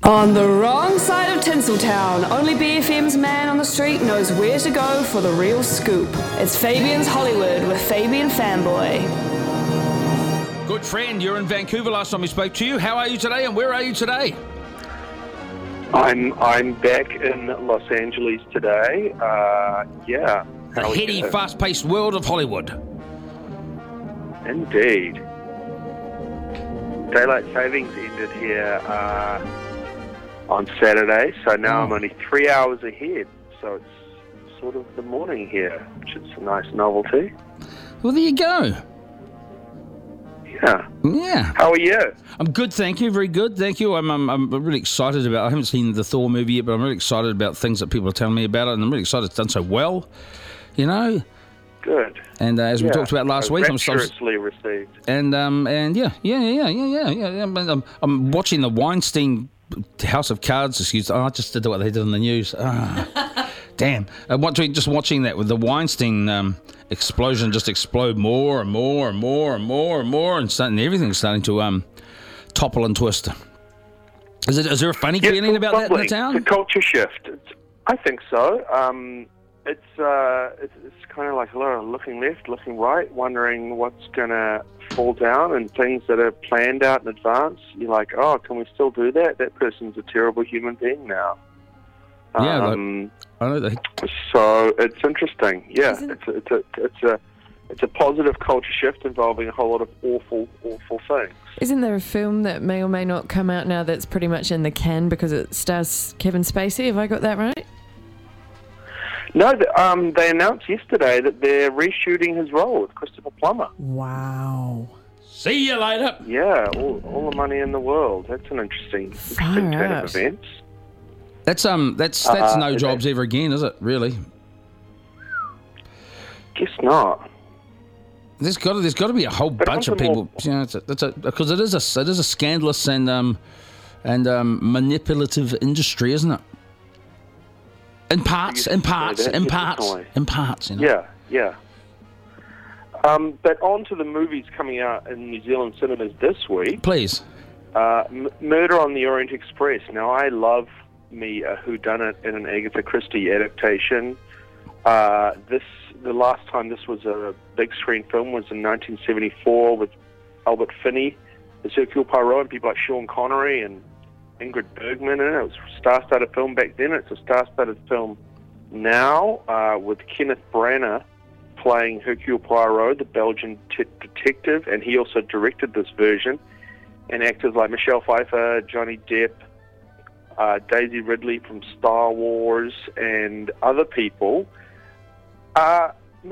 On the wrong side of Tinseltown, only BFM's man on the street knows where to go for the real scoop. It's Fabian's Hollywood with Fabian Fanboy. Good friend, you're in Vancouver last time we spoke to you. How are you today and where are you today? I'm back in Los Angeles today. The heady, fast-paced world of Hollywood. Indeed. Daylight savings ended here on Saturday, so now I'm only 3 hours ahead. So it's sort of the morning here, which is a nice novelty. Well, there you go. Yeah. How are you? I'm good, thank you. Very good, thank you. I'm really excited about. I haven't seen the Thor movie yet, but I'm really excited about things that people are telling me about it, and I'm really excited it's done so well. You know. Good. And as we talked about last week, I'm rapturously received. And yeah. I'm watching the Weinstein House of Cards. I just did what they did on the news. Damn. Watching that with the Weinstein explosion just explode more and more and more and more and more, and everything's starting to topple and twist. Is there a funny feeling about that in the town? It's a culture shift. I think so. It's kind of like looking left, looking right, wondering what's going to fall down, and things that are planned out in advance. You're like, oh, can we still do that? That person's a terrible human being now. Yeah, I know that. So it's interesting. Yeah, it's a positive culture shift involving a whole lot of awful things. Isn't there a film that may or may not come out now that's pretty much in the can because it stars Kevin Spacey? Have I got that right? No, they announced yesterday that they're reshooting his role with Christopher Plummer. Wow. See you later. Yeah, all the money in the world. That's an interesting turn of events. That's no jobs ever again, is it? Really? Guess not. There's got to be a whole bunch of people. Because it is a scandalous and manipulative industry, isn't it? In parts. You know? Yeah. But on to the movies coming out in New Zealand cinemas this week. Please. Murder on the Orient Express. Now, I love me a whodunit in an Agatha Christie adaptation. The last time this was a big screen film was in 1974 with Albert Finney as Hercule Poirot and people like Sean Connery and Ingrid Bergman in it. It was a star-studded film back then. It's a star-studded film now with Kenneth Branagh playing Hercule Poirot, the Belgian detective, and he also directed this version. And actors like Michelle Pfeiffer, Johnny Depp, Daisy Ridley from Star Wars, and other people. I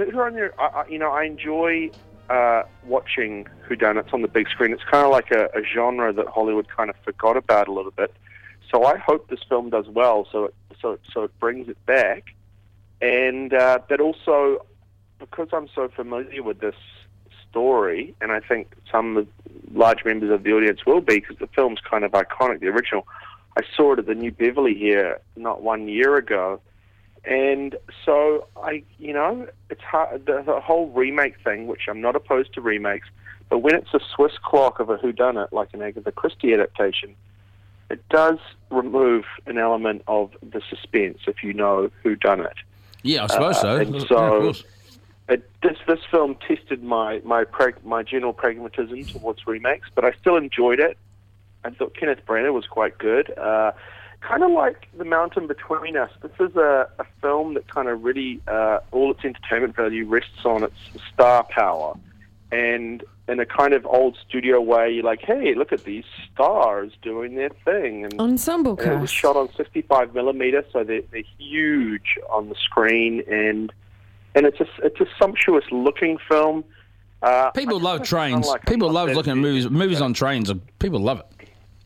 enjoy watching whodunits on the big screen. It's kind of like a genre that Hollywood kind of forgot about a little bit. So I hope this film does well. So it brings it back, and but also because I'm so familiar with this story, and I think some large members of the audience will be because the film's kind of iconic, the original. I saw it at the New Beverly here not 1 year ago. And so it's hard, the whole remake thing, which I'm not opposed to remakes, but when it's a Swiss clock of a whodunit, like an Agatha Christie adaptation, it does remove an element of the suspense if you know who done it. Yeah, I suppose so. And so this film tested my general pragmatism towards remakes, but I still enjoyed it. I thought Kenneth Branagh was quite good. Kind of like The Mountain Between Us. This is a film that kind of really, all its entertainment value rests on its star power. And in a kind of old studio way, you're like, hey, look at these stars doing their thing. And ensemble cast. It was shot on 65 millimeter, so they're huge on the screen. And it's a sumptuous looking film. People love trains. People love looking at movies on trains. People love it.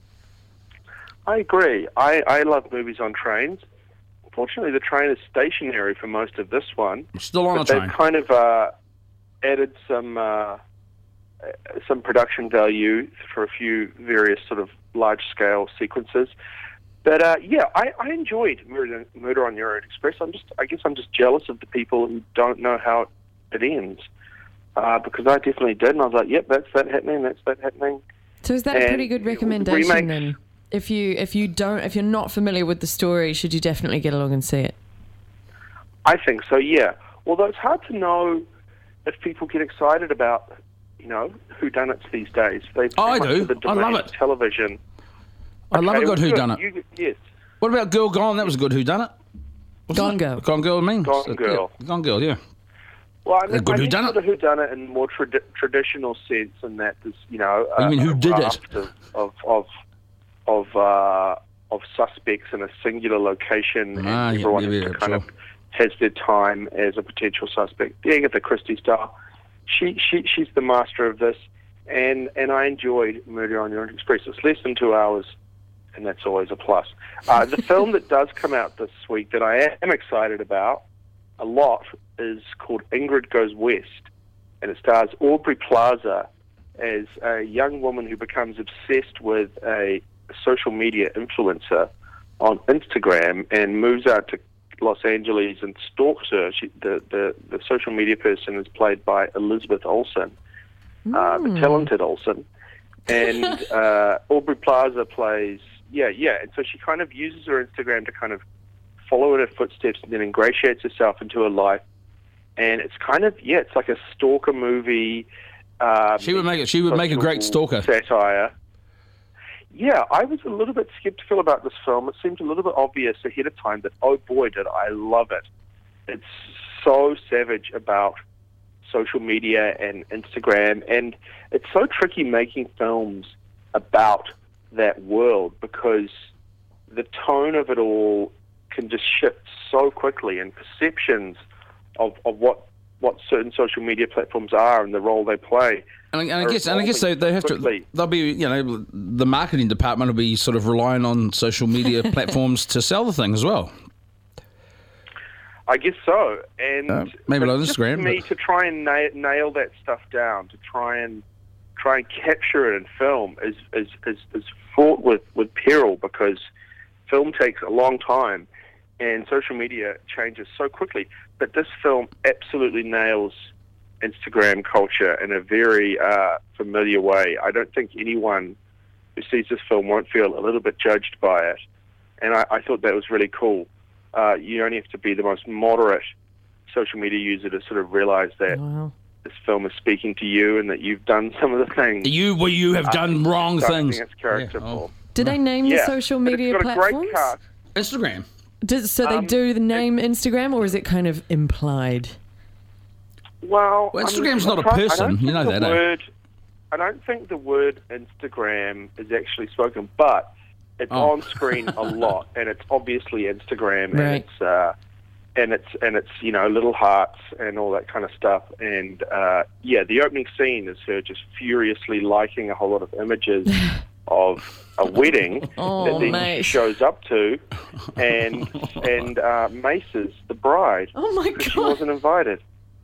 I agree. I love movies on trains. Unfortunately, the train is stationary for most of this one. Still on a train. They've kind of added some production value for a few various sort of large-scale sequences. But I enjoyed Murder on the Orient Express. I guess I'm just jealous of the people who don't know how it ends, because I definitely did, and I was like, yep, that's that happening. So is that a pretty good recommendation then? if you're not familiar with the story, should you definitely get along and see it? I think so, yeah. Although it's hard to know if people get excited about, whodunits these days. I do. I love it. Television. I love a good whodunit. Yes. What about Girl Gone? That was a good whodunit. Gone Girl. Gone Girl, I mean. Gone Girl. Yeah. Gone Girl, yeah. Well, I mean, A good whodunit? the whodunit in more traditional sense, and that is, you mean who did it? Of suspects in a singular location, and everyone kind sure. of has their time as a potential suspect. The Agatha Christie style. She's the master of this, and I enjoyed Murder on the Orient Express. It's less than 2 hours, and that's always a plus. The film that does come out this week that I am excited about a lot is called Ingrid Goes West, and it stars Aubrey Plaza as a young woman who becomes obsessed with a social media influencer on Instagram and moves out to Los Angeles and stalks her. The social media person is played by Elizabeth Olsen, the talented Olsen, and Aubrey Plaza plays, and so she kind of uses her Instagram to kind of follow in her footsteps and then ingratiates herself into her life, and it's kind of, it's like a stalker movie. She would make a great stalker. Satire. Yeah, I was a little bit skeptical about this film. It seemed a little bit obvious ahead of time, but oh boy, did I love it. It's so savage about social media and Instagram, and it's so tricky making films about that world because the tone of it all can just shift so quickly, and perceptions of what certain social media platforms are and the role they play. And I guess they have to. They'll be, the marketing department will be sort of relying on social media platforms to sell the thing as well. I guess so, and maybe on just Instagram. For me to try and nail that stuff down, to try and capture it in film is fraught with peril, because film takes a long time, and social media changes so quickly. But this film absolutely nails Instagram culture in a very familiar way. I don't think anyone who sees this film won't feel a little bit judged by it, and I thought that was really cool. You only have to be the most moderate social media user to sort of realize that this film is speaking to you and that you've done some of the things. You have done wrong things. It's characterful. Do they name the social media it's got platforms? A great cast. Instagram. They do the name Instagram, or is it kind of implied? Well, Instagram's not a person. You know that, eh? I don't think the word Instagram is actually spoken, but it's on screen a lot, and it's obviously Instagram, right. and it's little hearts and all that kind of stuff. And the opening scene is her just furiously liking a whole lot of images of a wedding that then she shows up to, and maces the bride. Oh my God! She wasn't invited.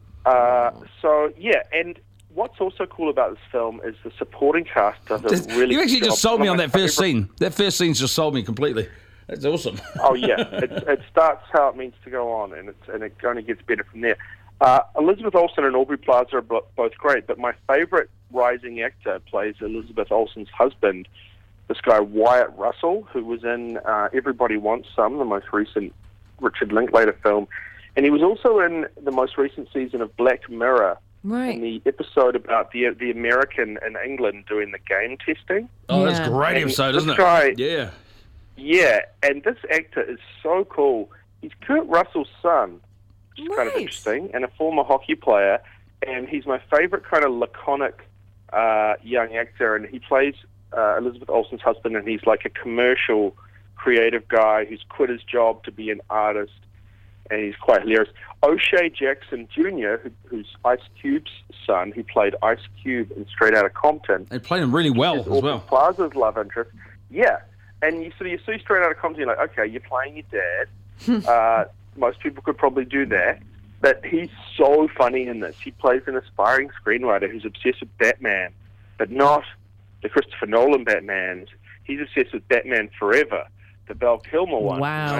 And what's also cool about this film is the supporting cast does a really. You actually good just job. sold me on that first scene. That first scene's just sold me completely. That's awesome. Oh yeah, it starts how it means to go on, and it only gets better from there. Elizabeth Olsen and Aubrey Plaza are both great, but my favourite rising actor plays Elizabeth Olsen's husband, this guy Wyatt Russell, who was in Everybody Wants Some, the most recent Richard Linklater film, and he was also in the most recent season of Black Mirror, right? In the episode about the American in England doing the game testing. Oh, that's a great episode, isn't it? Yeah, and this actor is so cool. He's Kurt Russell's son, which is kind of interesting, and a former hockey player, and he's my favourite kind of laconic young actor, and he plays Elizabeth Olsen's husband, and he's like a commercial, creative guy who's quit his job to be an artist, and he's quite hilarious. O'Shea Jackson Jr., who's Ice Cube's son, who played Ice Cube in Straight Outta Compton. They played him really well as well. Plaza's love interest. Yeah. And you see Straight Outta Compton, you're like, okay, you're playing your dad. Most people could probably do that. But he's so funny in this. He plays an aspiring screenwriter who's obsessed with Batman, but not the Christopher Nolan Batman. He's obsessed with Batman Forever, the Val Kilmer one. Wow.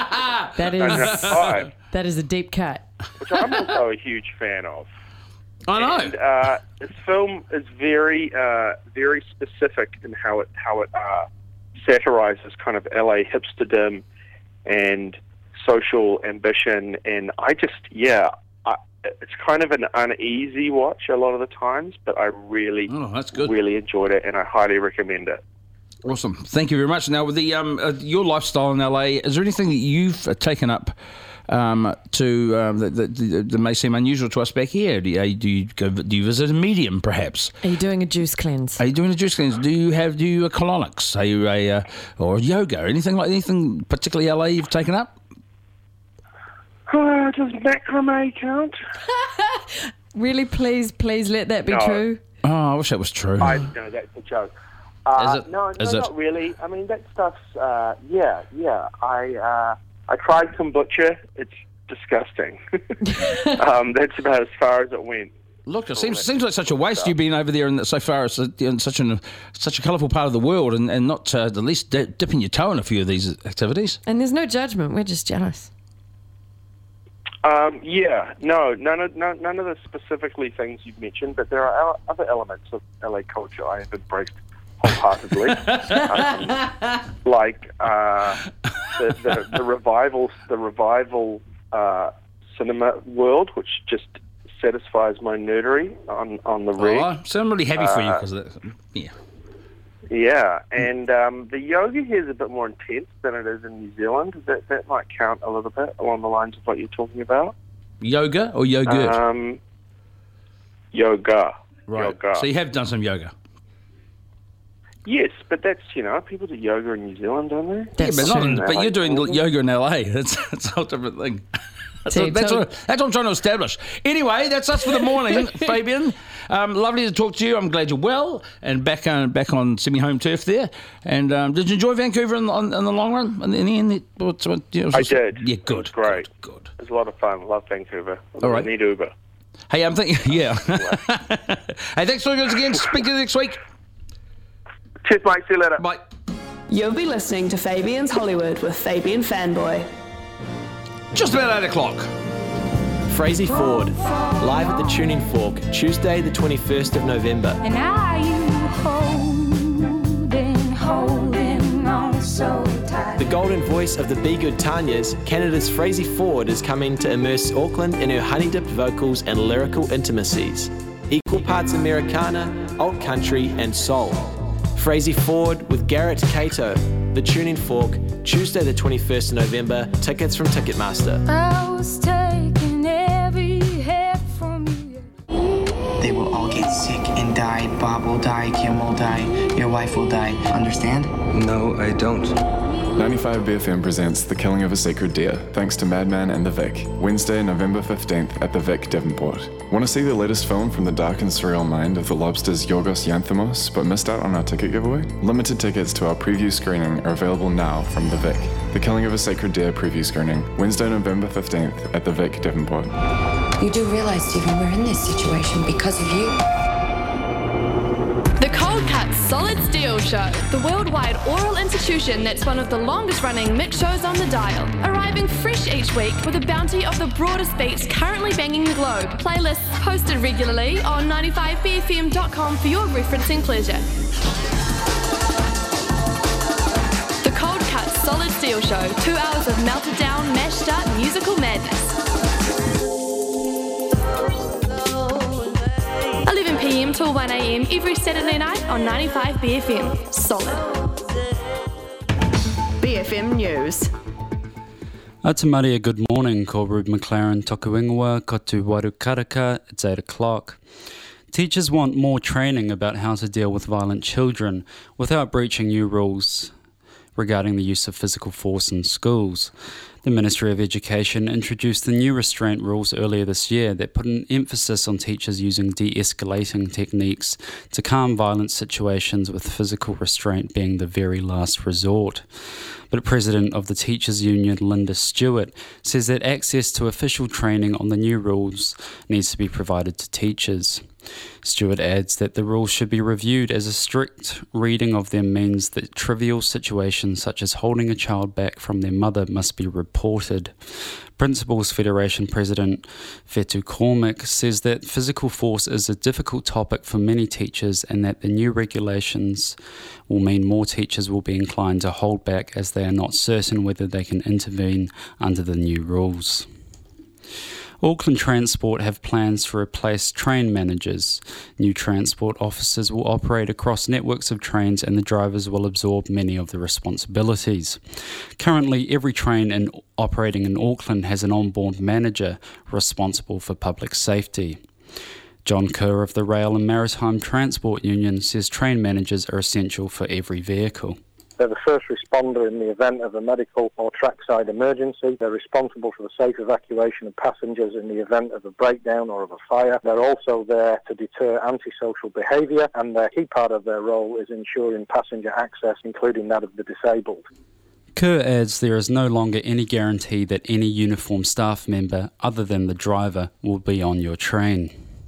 That is a deep cut. Which I'm also a huge fan of. I know. And this film is very, very specific in how it satirizes kind of LA hipsterdom and social ambition, and it's kind of an uneasy watch a lot of the times, but I really, that's good. really enjoyed it, and I highly recommend it. Awesome. Thank you very much. Now, with the your lifestyle in LA, is there anything that you've taken up that may seem unusual to us back here? Do you visit a medium, perhaps? Are you doing a juice cleanse? Do you a colonics? Are you or yoga? Anything particularly LA you've taken up? Does macrame count? Really, please let that be true. Oh, I wish that was true. No, that's a joke. No, not really. I mean, that stuff's, yeah. I tried kombucha. It's disgusting. That's about as far as it went. Look, it seems like such a waste you being over there in so far as in such a colourful part of the world and not at least dipping your toe in a few of these activities. And there's no judgment. We're just jealous. None of the specifically things you've mentioned, but there are other elements of LA culture I have embraced wholeheartedly, like the revival cinema world, which just satisfies my nerdery on the rig. So I'm really happy for you because of that. Yeah. Yeah, and the yoga here is a bit more intense than it is in New Zealand. That might count a little bit along the lines of what you're talking about. Yoga or yogurt? Yoga. Right. Yoga. So you have done some yoga? Yes, but that's, people do yoga in New Zealand, don't they? That's true. But you're doing yoga in LA. That's a whole different thing. That's what I'm trying to establish. Anyway, that's us for the morning, Fabian. Lovely to talk to you. I'm glad you're well and back on semi-home turf there. And did you enjoy Vancouver in the long run? In the end, I did. Yeah, good. It was great. Good. It was a lot of fun. Love Vancouver. All right. I need Uber. Hey, I'm thinking, yeah. Hey, thanks for joining us again. Speak to you next week. Cheers, mate. See you later. Bye. You'll be listening to Fabian's Hollywood with Fabian Fanboy. Just about 8 o'clock. Frazee Ford, live at the Tuning Fork, Tuesday the 21st of November. And are you holding on so tight? The golden voice of the Be Good Tanyas, Canada's Frazee Ford, is coming to immerse Auckland in her honey-dipped vocals and lyrical intimacies. Equal parts Americana, alt country and soul. Frazee Ford with Garrett Cato, the Tuning Fork, Tuesday the 21st of November. Tickets from Ticketmaster. I was taking every hit from you. They will all get sick and die. Bob will die, Kim will die, your wife will die. Understand? No, I don't. 95 BFM presents The Killing of a Sacred Deer, thanks to Madman and The Vic, Wednesday, November 15th at The Vic, Devonport. Want to see the latest film from the dark and surreal mind of the lobsters Yorgos Lanthimos, but missed out on our ticket giveaway? Limited tickets to our preview screening are available now from The Vic. The Killing of a Sacred Deer preview screening, Wednesday, November 15th at The Vic, Devonport. You do realize, Stephen, we're in this situation because of you. The Cold Cut Solid Steel Show, the worldwide oral institution that's one of the longest running mix shows on the dial. Arriving fresh each week with a bounty of the broadest beats currently banging the globe. Playlists posted regularly on 95bfm.com for your referencing pleasure. The Cold Cut Solid Steel Show, 2 hours of melted down, mashed up musical madness. 11 p.m. till 1 a.m. every Saturday night on 95 BFM. Solid. BFM News. Atamaria, good morning. Ko Rube McLaren, Toku Ingoa, Kotu Waru Karaka. It's 8 o'clock. Teachers want more training about how to deal with violent children without breaching new rules regarding the use of physical force in schools. The Ministry of Education introduced the new restraint rules earlier this year that put an emphasis on teachers using de-escalating techniques to calm violent situations, with physical restraint being the very last resort. But President of the Teachers Union, Linda Stewart, says that access to official training on the new rules needs to be provided to teachers. Stewart adds that the rules should be reviewed, as a strict reading of them means that trivial situations such as holding a child back from their mother must be reported. Principals Federation President Fetu Cormick says that physical force is a difficult topic for many teachers and that the new regulations will mean more teachers will be inclined to hold back as they are not certain whether they can intervene under the new rules. Auckland Transport have plans to replace train managers. New transport officers will operate across networks of trains and the drivers will absorb many of the responsibilities. Currently, every train operating in Auckland has an onboard manager responsible for public safety. John Kerr of the Rail and Maritime Transport Union says train managers are essential for every vehicle. They're the first responder in the event of a medical or trackside emergency. They're responsible for the safe evacuation of passengers in the event of a breakdown or of a fire. They're also there to deter antisocial behaviour, and a key part of their role is ensuring passenger access, including that of the disabled. Kerr adds there is no longer any guarantee that any uniformed staff member other than the driver will be on your train.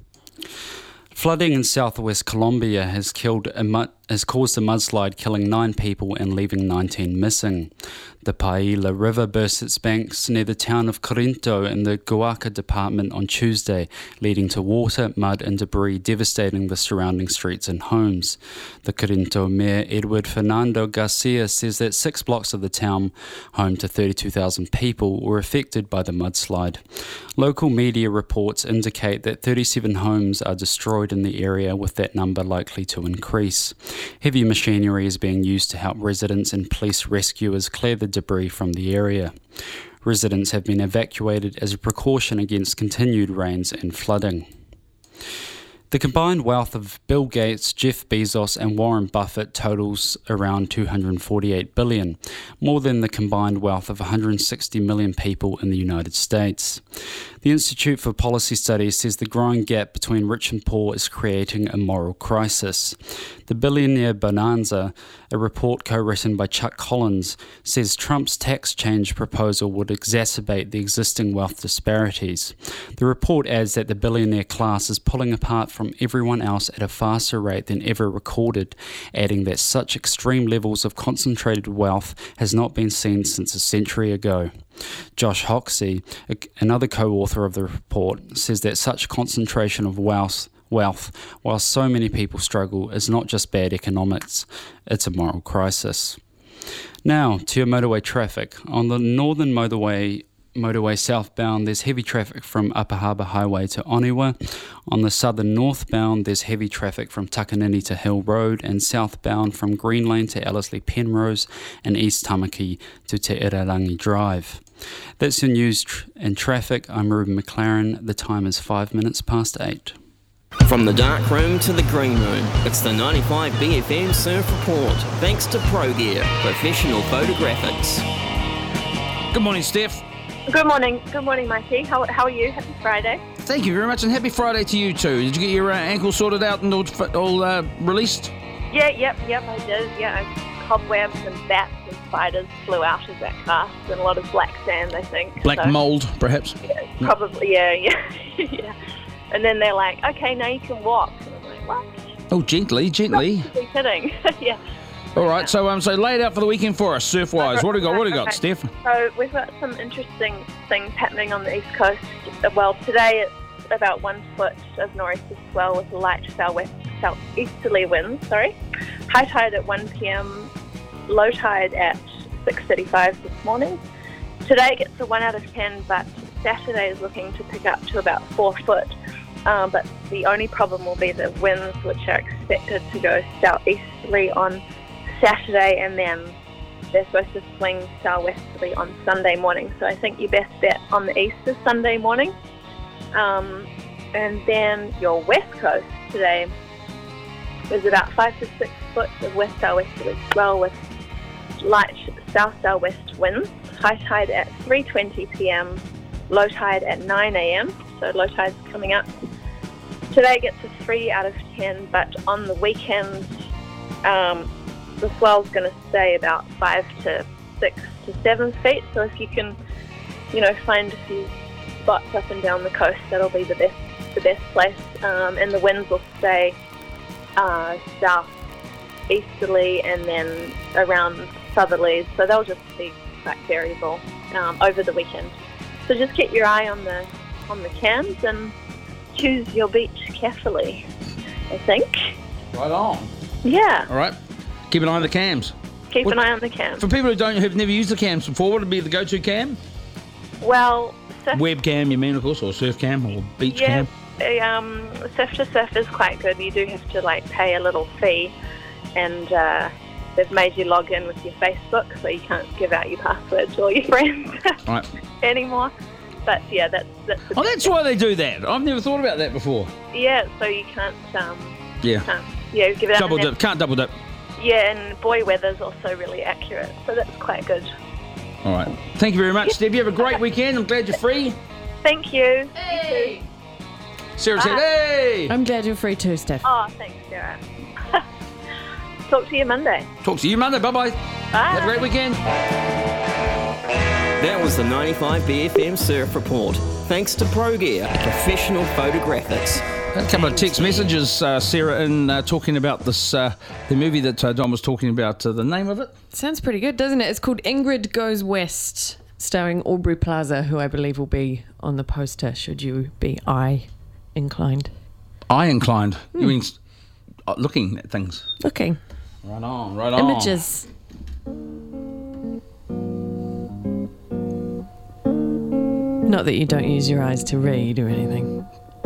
Flooding in southwest Colombia has caused a mudslide, killing 9 people and leaving 19 missing. The Paila River burst its banks near the town of Corinto in the Guaca department on Tuesday, leading to water, mud and debris devastating the surrounding streets and homes. The Corinto Mayor Edward Fernando Garcia says that 6 blocks of the town, home to 32,000 people, were affected by the mudslide. Local media reports indicate that 37 homes are destroyed in the area, with that number likely to increase. Heavy machinery is being used to help residents and police rescuers clear the debris from the area. Residents have been evacuated as a precaution against continued rains and flooding. The combined wealth of Bill Gates, Jeff Bezos and Warren Buffett totals around $248 billion, more than the combined wealth of 160 million people in the United States. The Institute for Policy Studies says the growing gap between rich and poor is creating a moral crisis. The Billionaire Bonanza, a report co-written by Chuck Collins, says Trump's tax change proposal would exacerbate the existing wealth disparities. The report adds that the billionaire class is pulling apart from everyone else at a faster rate than ever recorded, adding that such extreme levels of concentrated wealth has not been seen since a century ago. Josh Hoxie, another co-author of the report, says that such concentration of wealth, while so many people struggle, is not just bad economics, it's a moral crisis. Now, to your motorway traffic. On the northern motorway southbound, there's heavy traffic from Upper Harbour Highway to Oniwa. On the southern northbound, there's heavy traffic from Takanini to Hill Road, and southbound from Green Lane to Ellerslie Penrose and East Tamaki to Te Irarangi Drive. That's your news and traffic. I'm Ruben McLaren. The time is 5 minutes past 8. From the dark room to the green room, it's the 95 BFM Surf Report, thanks to Pro Gear, professional photographics. Good morning, Steph. Good morning, Mikey. How are you? Happy Friday. Thank you very much, and happy Friday to you too. Did you get your ankle sorted out and all released? Yep, I did. Yeah, cobwebs and bats and spiders flew out of that cast, and a lot of black sand, I think. Black mould, perhaps? Yeah, probably, yeah. Yeah. And then they're like, okay, now you can walk. And I'm like, what? Oh, gently. Not kidding. Yeah. All right, so lay it out for the weekend for us, surf-wise. What do you got, Steph? So we've got some interesting things happening on the East Coast. Well, today it's about 1 foot of nor'easter swell with light southeasterly winds. High tide at 1 p.m, low tide at 6:35 this morning. Today it gets a 1 out of 10, but Saturday is looking to pick up to about 4 foot. But the only problem will be the winds, which are expected to go southeasterly on Saturday, and then they're supposed to swing southwesterly on Sunday morning. So I think your best bet on the east is Sunday morning. And then your west coast today is about 5 to 6 foot of west southwesterly swell with light south-southwest winds. High tide at 3:20 p.m, low tide at 9 a.m, so low tide's coming up. Today gets a 3 out of 10, but on the weekend, the swell's going to stay about 5 to 6 to 7 feet. So if you can, find a few spots up and down the coast, that'll be the best place. And the winds will stay southeasterly and then around southerlies. So they'll just be quite variable. over the weekend. So just keep your eye on the cams and choose your beach carefully, I think. Right on. Yeah. All right. Keep an eye on the cams. Keep an eye on the cams. For people who've never used the cams before, what would be the go-to cam? Well, webcam, you mean, of course, or surf cam, or beach cam? Surf to Surf is quite good. You do have to pay a little fee, and they've made you log in with your Facebook, so you can't give out your password to all your friends Right. anymore. But yeah, that's that's why they do that. I've never thought about that before. Yeah, so you can't Yeah. give it out. Double dip. Can't double dip. Yeah, and buoy weather's also really accurate, so that's quite good. All right. Thank you very much, Steve. You have a great weekend. I'm glad you're free. Thank you. Hey. You too. Sarah said, hey! I'm glad you're free too, Steph. Oh, thanks, Sarah. Talk to you Monday. Talk to you Monday. Bye-bye. Bye. Have a great weekend. That was the 95BFM Surf Report. Thanks to Pro Gear, professional photographics. A couple of text messages, Sarah, in talking about this, the movie that Don was talking about. The name of it? Sounds pretty good, doesn't it? It's called Ingrid Goes West, starring Aubrey Plaza, who I believe will be on the poster, should you be eye inclined. Eye inclined? You mean looking at things? Looking. Right on, right on. Images. Not that you don't use your eyes to read or anything.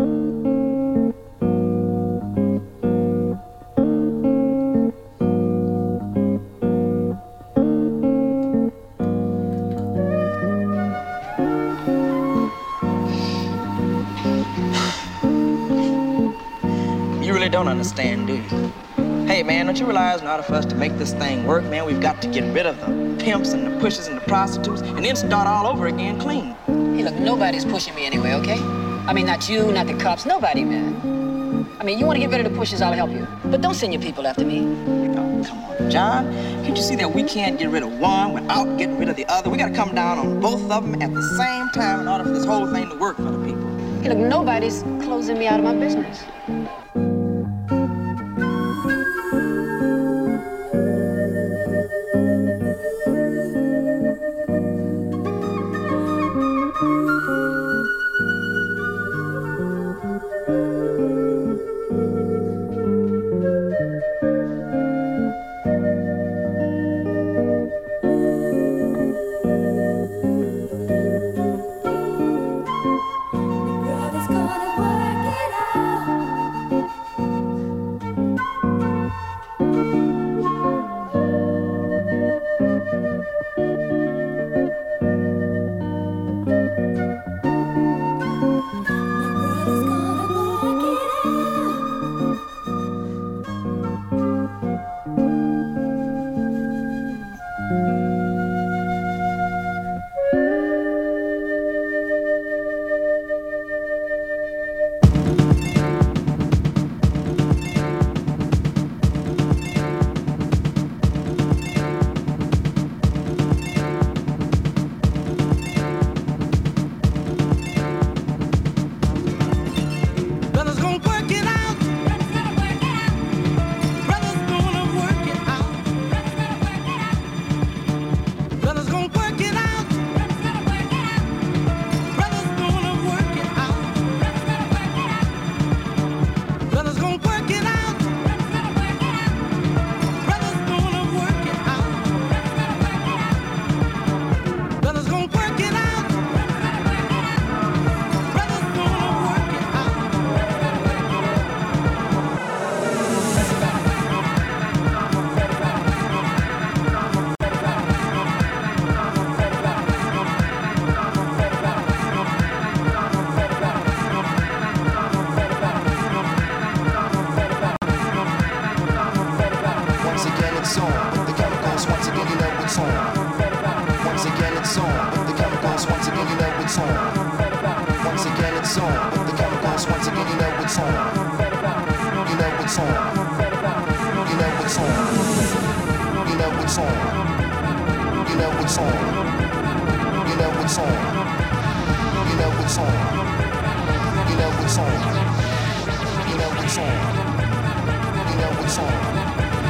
You really don't understand, do you? Hey, man, don't you realize in order for us to make this thing work, man, we've got to get rid of the pimps and the pushers and the prostitutes and then start all over again clean. Hey, look, nobody's pushing me anyway, okay? I mean, not you, not the cops, nobody, man. I mean, you want to get rid of the pushers, I'll help you. But don't send your people after me. Oh, come on, John. Can't you see that we can't get rid of one without getting rid of the other? We got to come down on both of them at the same time in order for this whole thing to work for the people. Hey, look, nobody's closing me out of my business.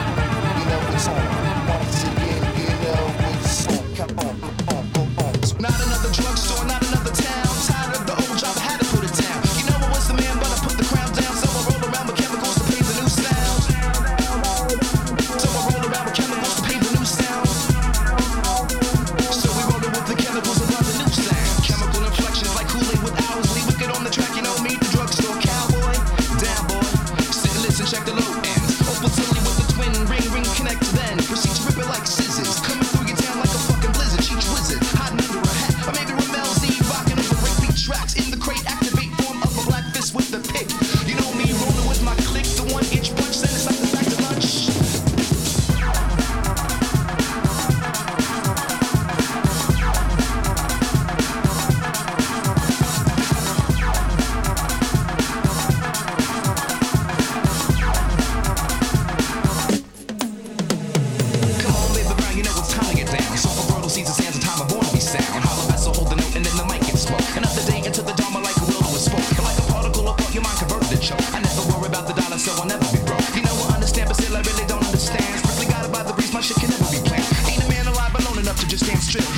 Now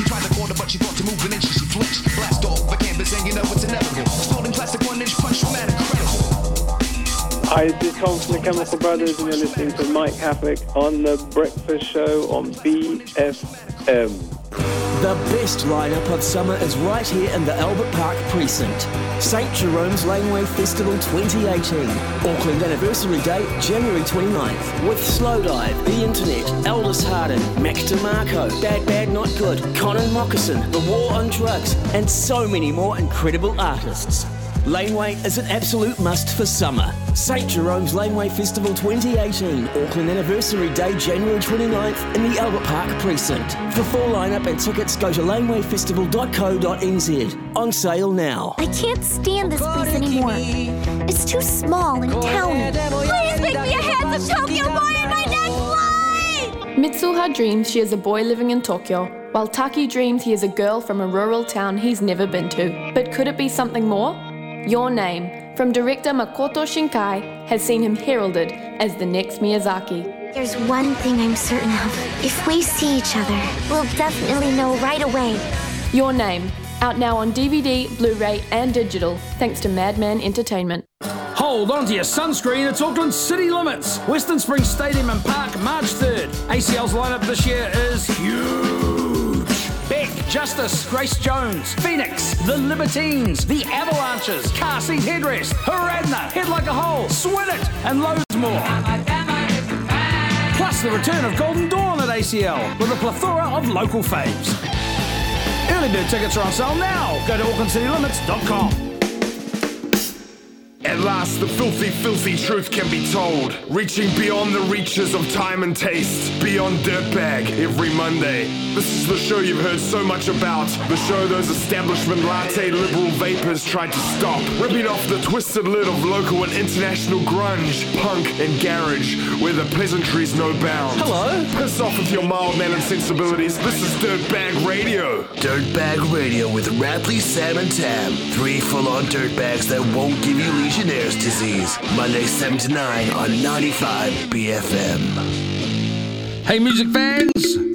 tried to corner, but she thought to move an inch, she flinched. Blast off the canvas, and you know it's inevitable. Stolen classic 1-inch punch from that incredible. Hi, this is Tom from the Chemical Brothers, and you're listening to Mike Havoc on The Breakfast Show on BFM. The best lineup of summer is right here in the Albert Park precinct. St Jerome's Laneway Festival 2018. Auckland Anniversary Day, January 29th. With Slowdive, The Internet, Aldous Harding, Mac DeMarco, Bad Bad Not Good, Conan Moccasin, The War on Drugs, and so many more incredible artists. Laneway is an absolute must for summer. St Jerome's Laneway Festival 2018, Auckland Anniversary Day, January 29th in the Albert Park precinct. For full lineup and tickets, go to lanewayfestival.co.nz. On sale now. I can't stand this place anymore. It's too small and towny. Please make me a handsome Tokyo boy in my next life! Mitsuha dreams she is a boy living in Tokyo, while Taki dreams he is a girl from a rural town he's never been to. But could it be something more? Your Name, from director Makoto Shinkai, has seen him heralded as the next Miyazaki. There's one thing I'm certain of. If we see each other, we'll definitely know right away. Your Name, out now on DVD, Blu-ray and digital, thanks to Madman Entertainment. Hold on to your sunscreen, it's Auckland City Limits. Western Springs Stadium and Park, March 3rd. ACL's lineup this year is huge. Beck, Justice, Grace Jones, Phoenix, The Libertines, The Avalanches, Car Seat Headrest, Haradna, Head Like a Hole, Swin It, and loads more. Plus the return of Golden Dawn at ACL with a plethora of local faves. Early bird tickets are on sale now. Go to aucklandcitylimits.com. At last, the filthy, filthy truth can be told. Reaching beyond the reaches of time and taste. Beyond Dirtbag, every Monday. This is the show you've heard so much about. The show those establishment latte liberal vapors tried to stop. Ripping off the twisted lid of local and international grunge, punk and garage, where the pleasantry's no bound. Hello? Piss off with your mild-mannered sensibilities. This is Dirtbag Radio. Dirtbag Radio with Rapley, Sam, and Tam. 3 full-on dirtbags that won't give you Legionnaire's disease. Monday 7 to 9 on 95 BFM. Hey, music fans!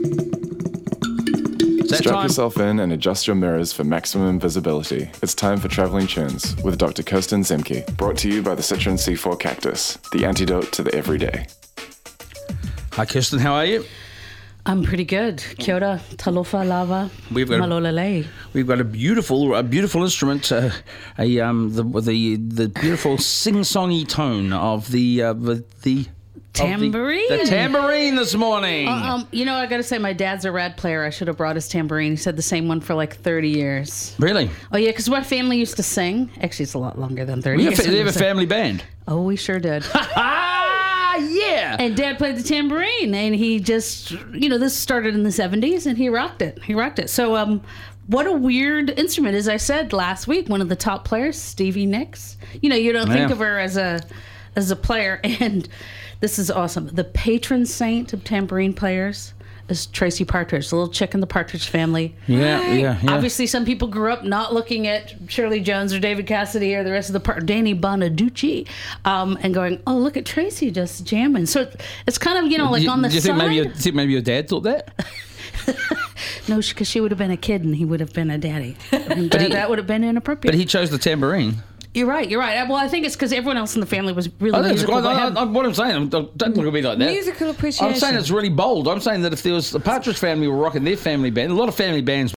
Strap yourself in and adjust your mirrors for maximum visibility. It's time for Travelling Tunes with Dr. Kirsten Zemke. Brought to you by the Citroen C4 Cactus, the antidote to the everyday. Hi, Kirsten, how are you? I'm pretty good. Kia ora, talofa lava, malolele. We've got a beautiful instrument, the beautiful sing-songy tone of the tambourine. The tambourine this morning. You know, I got to say, my dad's a rad player. I should have brought his tambourine. He said the same one for like 30 years. Really? Oh, yeah, because my family used to sing. Actually, it's a lot longer than 30 years. They have a family band. Oh, we sure did. Yeah. And Dad played the tambourine, and he just, this started in the 70s, and he rocked it. So, what a weird instrument. As I said last week, one of the top players, Stevie Nicks. You don't think of her as a player, and this is awesome. The patron saint of tambourine players is Tracy Partridge, the little chick in the Partridge Family. Yeah. Obviously, some people grew up not looking at Shirley Jones or David Cassidy or the rest of the Danny Bonaducci, and going, "Oh, look at Tracy just jamming." So it's kind of like on the side. Do you think maybe your dad thought that? No, because she would have been a kid and he would have been a daddy. That would have been inappropriate. But he chose the tambourine. You're right. Well, I think it's because everyone else in the family was really musical. What I'm saying, don't look at me like that. Musical appreciation. I'm saying it's really bold. I'm saying that if there was the Partridge Family were rocking their family band, a lot of family bands